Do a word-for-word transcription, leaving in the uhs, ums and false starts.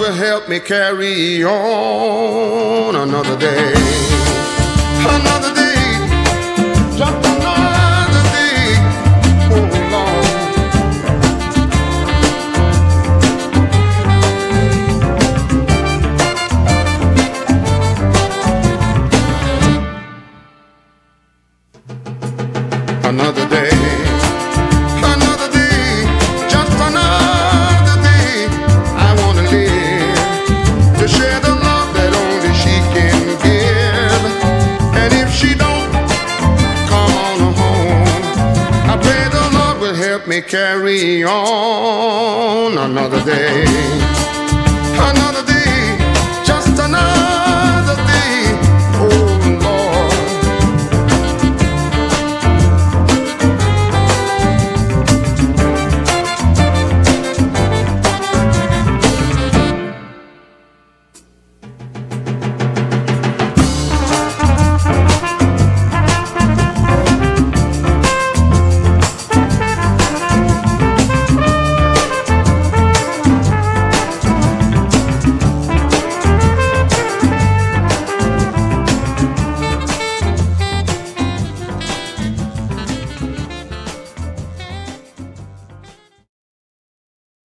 will help me carry on another day. Another day, just another day. Oh Lord. Another day. Me carry on another day.